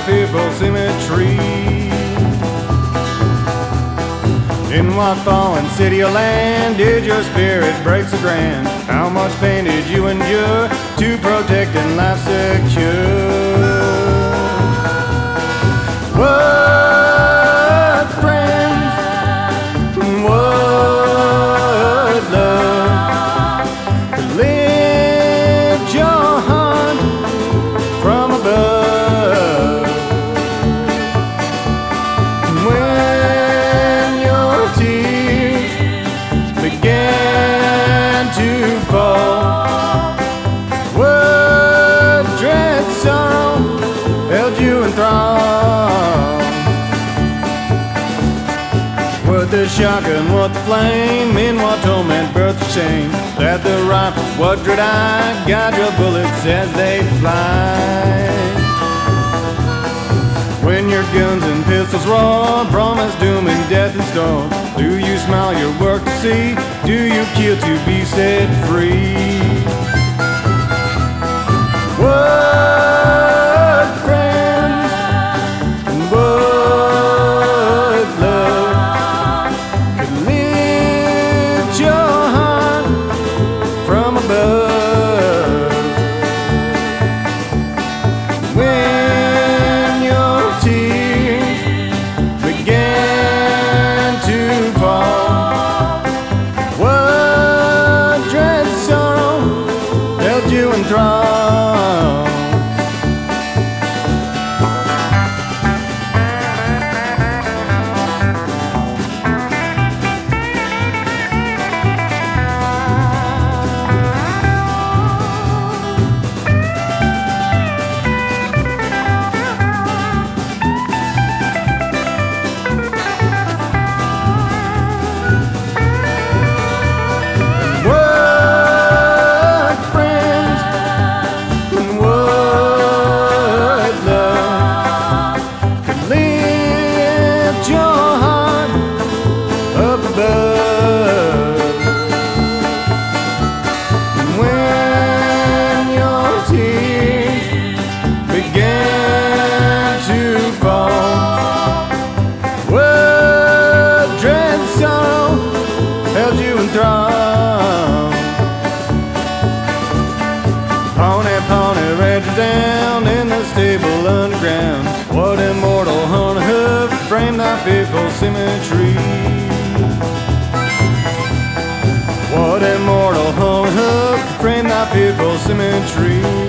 fearful symmetry. In what fallen city or land did your spirit break so grand? How much pain did you endure to protect and life secure? What friends, what love could lift your heart from above? When your tears began to fall, what dread sorrow held you in thrall? What the shock and what the flame, in what torment birth the shame? That the rifle, what dread eye guide your bullets as they fly? When your guns and pistols roar, promise doom and death in store, do you smile your work to see? Do you kill to be set free? What friends and what love could lift your heart from above? When your tears began to fall, what dread sorrow held you in thrall? Held you in thrall. Pony, pony, ranches down in the stable underground. What immortal hunter hoof framed thy fearful symmetry? What immortal hunter hoof framed thy fearful symmetry?